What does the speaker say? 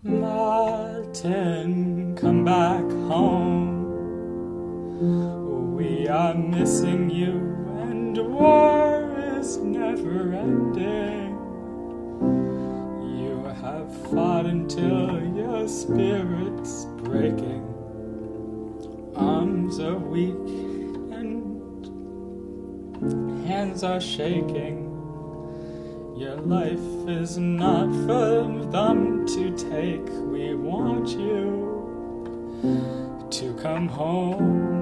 Martin, come back home. We are missing you, and war is never ending. You have fought until your spirit's breaking. Arms are weak and hands are shaking. Your life is not for them to take. We want you to come home.